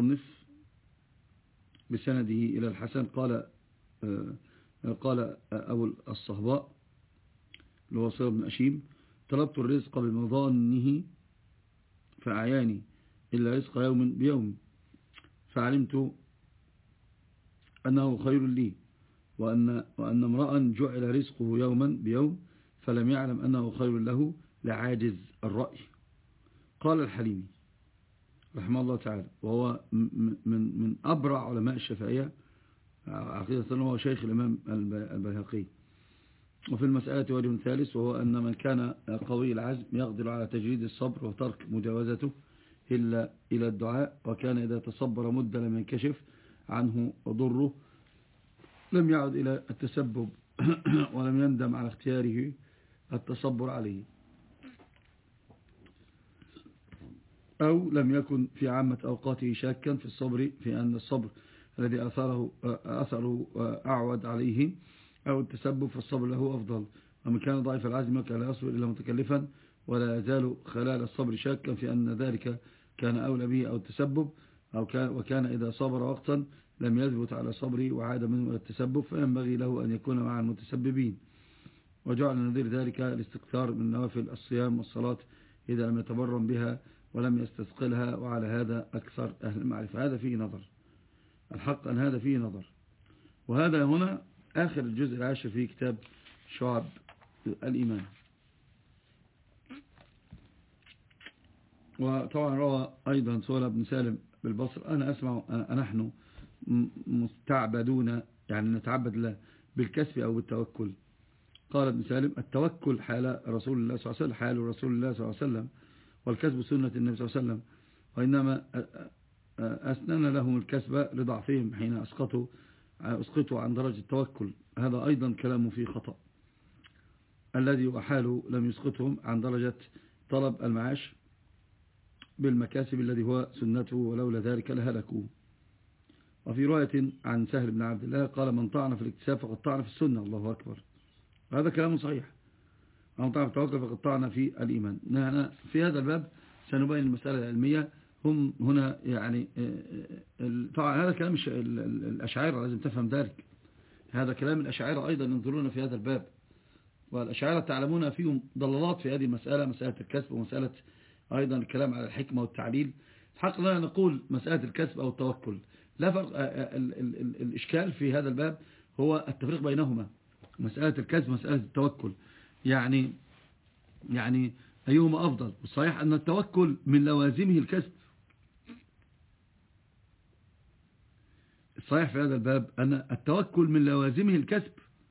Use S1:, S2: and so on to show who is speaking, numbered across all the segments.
S1: المصنف بسنده إلى الحسن قال أبو الصهباء اللي هو صهيب بن أشيم: طلبت الرزق بمظانه فأعياني إلا رزق يوم بيوم، فعلمت أنه خير لي، وأن امرأ جعل رزقه يوما بيوم فلم يعلم أنه خير له لعاجز الرأي. قال الحليمي رحمه الله تعالى، وهو من أبرع علماء الشافعية عقيدة، وهو شيخ الإمام البيهقي. وفي المسألة وجه ثالث، وهو أن من كان قوي العزم يقدر على تجريد الصبر وترك مجاوزته إلا إلى الدعاء، وكان إذا تصبر مدة لم ينكشف عنه ضره لم يعد إلى التسبب ولم يندم على اختياره التصبر عليه، أو لم يكن في عامة أوقاته شاكا في الصبر، في أن الصبر الذي أثره أعود عليه أو التسبب فالصبر له أفضل. ومن كان ضعيف العزم كان لا يصبر إلا متكلفا ولا يزال خلال الصبر شاكا في أن ذلك كان أولى به أو التسبب، وكان إذا صبر وقتا لم يثبت على صبره وعاد منه التسبب، فينبغي له أن يكون مع المتسببين. وجعل نظير ذلك الاستكثار من نوافل الصيام والصلاة إذا لم يتبرم بها ولم يستثقلها، وعلى هذا أكثر أهل المعرفة. هذا فيه نظر، الحق أن هذا فيه نظر. وهذا هنا آخر الجزء العاشر في كتاب شعب الإيمان. وطبعا روى أيضا سهيل بن سالم بالبصر: أنا أسمع نحن مستعبدون، يعني نتعبد الله بالكسب أو بالتوكل. قال ابن سالم: التوكل حال رسول الله صلى الله عليه وسلم، حال رسول الله صلى الله عليه وسلم، والكسب سنة النبي صلى الله عليه وسلم، وإنما أسنن لهم الكسب لضعفهم حين أسقطوا عن درجة التوكل. هذا أيضا كلام فيه خطأ. الذي وحاله لم يسقطهم عن درجة طلب المعاش بالمكاسب الذي هو سنته، ولولا ذلك لهلكوا. وفي رواية عن سهل بن عبد الله قال: من طعن في الاكتساب فقد طعن في السنة. الله أكبر. هذا كلام صحيح. من طعن في التوكل فقد طعن في الإيمان. في هذا الباب سنبين المسألة العلمية. هم هنا يعني طبعا هذا كلام الأشاعرة، لازم تفهم ذلك. هذا كلام الأشاعرة أيضا ينظرون في هذا الباب، والأشاعرة تعلمون فيهم ضلالات في هذه المسألة، مسألة الكسب ومسألة أيضا الكلام على الحكمة والتعليل. حق لا نقول مسألة الكسب أو التوكل لا فرق. الإشكال في هذا الباب هو التفريق بينهما، مسألة الكسب مسألة التوكل، يعني أيهما أفضل؟ والصحيح أن التوكل من لوازمه الكسب. الصحيح في هذا الباب أن التوكل من لوازمه الكسب،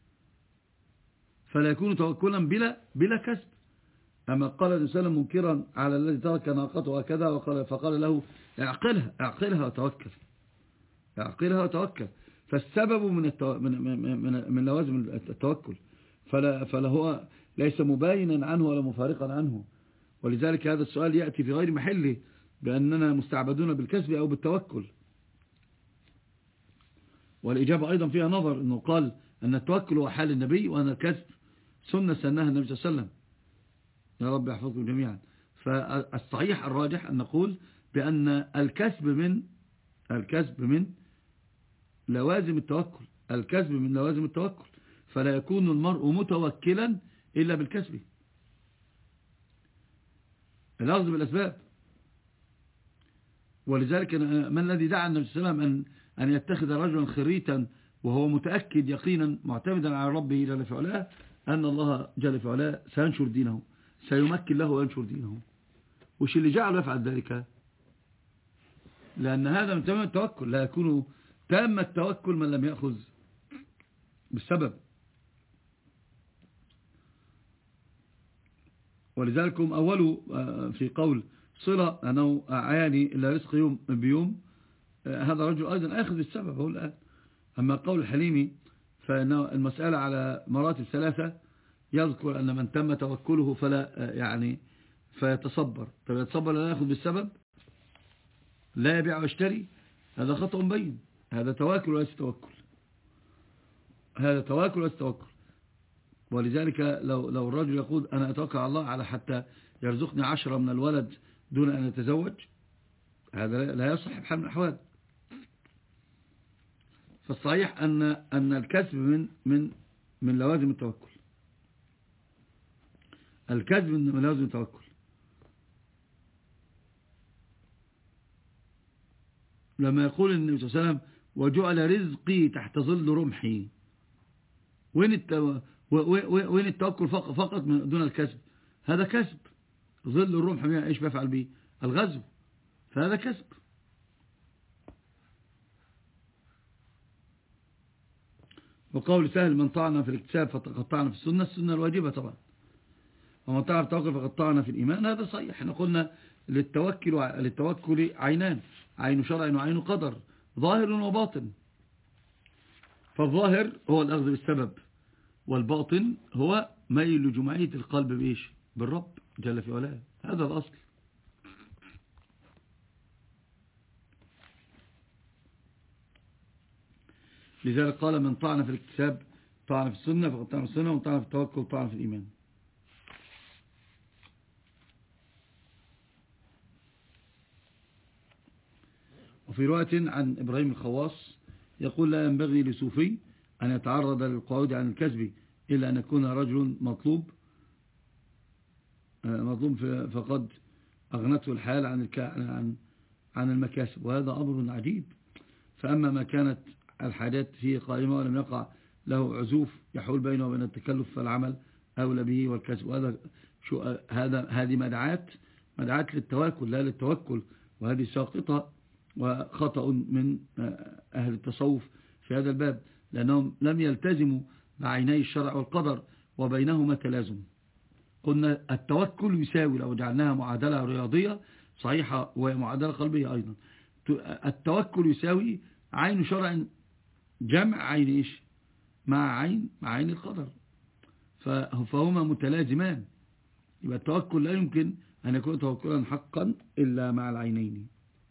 S1: فلا يكون توكلا بلا كسب. أما قال النبي صلى الله عليه وسلم منكرا على الذي ترك ناقته هكذا فقال له: اعقلها وتوكل، اعقلها وتوكل. فالسبب من لوازم التوكل، فلا هو ليس مباينا عنه ولا مفارقا عنه. ولذلك هذا السؤال يأتي في غير محله بأننا مستعبدون بالكسب أو بالتوكل. والإجابة أيضا فيها نظر، أنه قال أن التوكل هو حال النبي، وأن الكسب سنة سنها النبي صلى الله عليه وسلم. يا رب يحفظكم جميعا. فالصحيح الراجح أن نقول بأن الكسب من لوازم التوكل، الكسب من لوازم التوكل، فلا يكون المرء متوكلا إلا بالكسب، الأخذ بالأسباب. ولذلك من الذي دعا النبي صلى الله عليه وسلم أن يتخذ رجلا خريتا وهو متأكد يقينا معتمدا على ربه جل في علاه أن الله جل في علاه سينشر دينه، سيمكن له وينشر دينه؟ وش اللي جعله يفعل ذلك؟ لأن هذا من تمام التوكل. لا يكون تام التوكل من لم يأخذ بالسبب. ولذلك هم أولوا في قول صلة أنه أعياني إلا رزق يوم بيوم، هذا رجل أيضا أخذ بالسبب هو الآن. أما قول الحليمي فإن المسألة على مراتب ثلاثة، يذكر أن من تم توكله فلا فيتصبر. فيتصبر لا يأخذ بالسبب، لا يبيع ويشتري، هذا خطأ بين. هذا تواكل وليس توكل، هذا تواكل وليس توكل. ولذلك لو الرجل يقول أنا أتوكل على الله على حتى يرزقني 10 من الولد دون أن يتزوج، هذا لا يصح بحال من الأحوال. فالصحيح أن الكسب من لوازم التوكل. الكسب من لوازم التوكل. لما يقول النبي صلى الله عليه وسلم وجعل رزقي تحت ظل رمحي، وين التوكل فقط من دون الكسب؟ هذا كسب. ظل الرمح ايش بيفعل به؟ الغزو، فهذا كسب. وقول سهل من طعنا في الاكتساب فقد طعنا في السنة الواجبة طبعا. ومن طعنا في التوكل فقد طعنا في الإيمان، هذا صحيح. احنا قلنا للتوكل عينان، عين شرع وعين قدر، ظاهر وباطن. فالظاهر هو الأخذ بالسبب، والباطن هو ميل جمعية القلب بإيش؟ بالرب جل في علاه. هذا الأصل. لذلك قال من طعن في الاكتساب طعن في السنة فقد طعن في السنة، ومن طعن في التوكل طعن في الإيمان. وفي رواية عن إبراهيم الخواص يقول لا ينبغي لصوفي أن يتعرض للقعود عن الكسب إلا أن يكون رجل مطلوب فقد أغنته الحال عن المكاسب، وهذا أمر عجيب. فأما ما كانت الحاجات فيه قائمة ولم يقع له عزوف يحول بينه وبين التكلف فالعمل أولى به والكسب. هذه مدعات للتواكل لا للتوكل، وهذه ساقطة وخطأ من أهل التصوف في هذا الباب، لأنهم لم يلتزموا بعيني الشرع والقدر وبينهما تلازم. قلنا التوكل يساوي، لو جعلناها معادلة رياضية صحيحة ومعادلة قلبية أيضا، التوكل يساوي عين شرع جمع عين إيش مع عين القدر، فهما متلازمان. يبقى التوكل لا يمكن أن يكون توكلا حقا إلا مع العينين.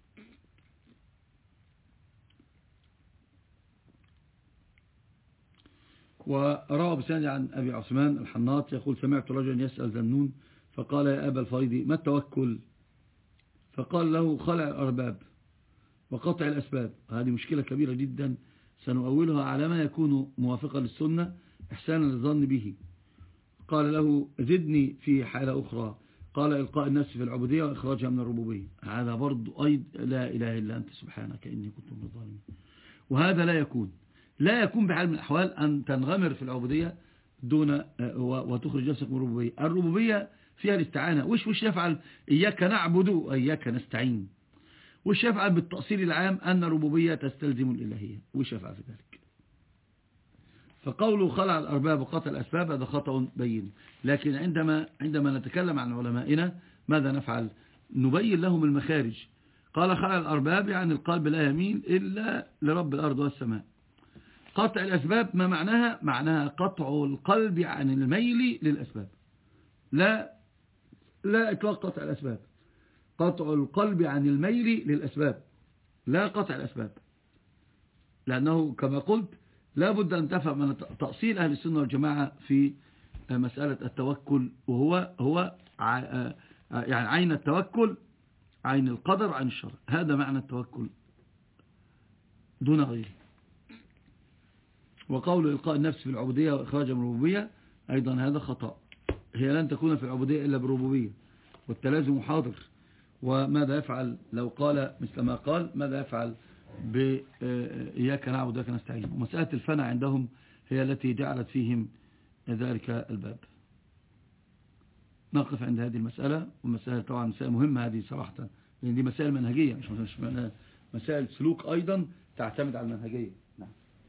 S1: وروى بسند عن أبي عثمان الحناط يقول سمعت رجلا يسأل ذنون فقال يا أبا الفريد ما التوكل؟ فقال له خلع الأرباب وقطع الأسباب. هذه مشكلة كبيرة جدا سنؤولها على ما يكون موافقا للسنة إحسانا للظن به. قال له زدني في حالة أخرى، قال إلقاء النفس في العبودية وإخراجها من الربوبية. هذا برضو لا إله إلا أنت سبحانك إني كنت من الظالمين. وهذا لا يكون بحال من الأحوال أن تنغمر في العبودية دون وتخرج نفسك من الربوبية. الربوبية فيها الاستعانة. وش يفعل؟ إياك نعبد وإياك نستعين. وش يفعل بالتأصيل العام أن الربوبية تستلزم الإلهية؟ وش يفعل في ذلك؟ فقوله خلع الأرباب وقطع الأسباب هذا خطأ بين. لكن عندما نتكلم عن علمائنا ماذا نفعل؟ نبين لهم المخارج. قال خلع الأرباب يعني القلب لا يميل إلا لرب الأرض والسماء. قطع الأسباب ما معناها؟ معناها قطع القلب عن الميل للأسباب، لا إطلاق قطع الأسباب. قطع القلب عن الميل للأسباب لا قطع الأسباب، لأنه كما قلت لا بد أن تفهم أن تأصيل أهل السنة والجماعة في مسألة التوكل وهو يعني عين التوكل عين القدر عين الشرع. هذا معنى التوكل دون غيره. وقول إلقاء النفس في العبودية وإخراجها من الربوبية أيضا هذا خطأ. هي لن تكون في العبودية إلا بالربوبية، والتلازم حاضر. وماذا يفعل لو قال مثل ما قال؟ ماذا يفعل بإياك نعبد وإياك نستعين؟ ومسألة الفنى عندهم هي التي جعلت فيهم ذلك الباب. نقف عند هذه المسألة. والمسألة طبعا مسألة مهمة هذه صراحة، لأن دي مسائل منهجية مش مسائل سلوك أيضا تعتمد على المنهجية. نعم.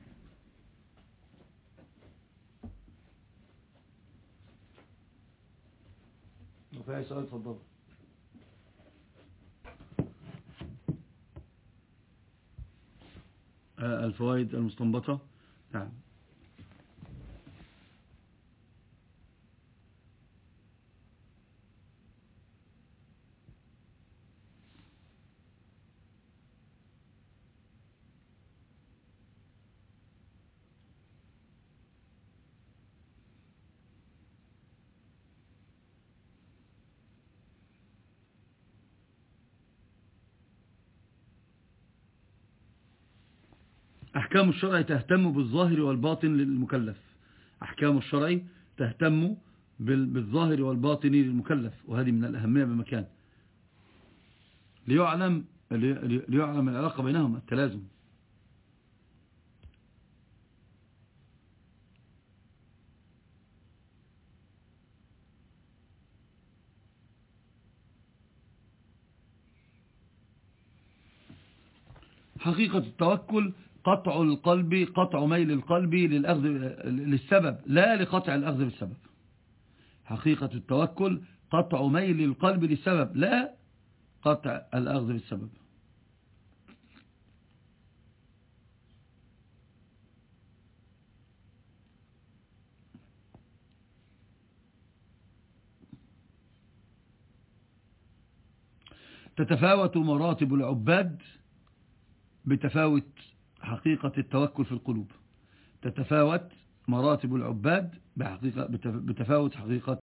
S1: وفي أي سؤال تفضل. الفوائد المستنبطة. نعم. أحكام الشرع تهتم بالظاهر والباطن للمكلف. أحكام الشرع تهتم بالظاهر والباطن للمكلف، وهذه من الأهمية بمكان، ليعلم العلاقة بينهما، التلازم. حقيقة التوكل قطع القلب، قطع ميل القلب للسبب لا لقطع الأخذ بالسبب. حقيقة التوكل قطع ميل القلب للسبب لا قطع الأخذ بالسبب. تتفاوت مراتب العباد بتفاوت حقيقة التوكل في القلوب. تتفاوت مراتب العباد بتفاوت حقيقة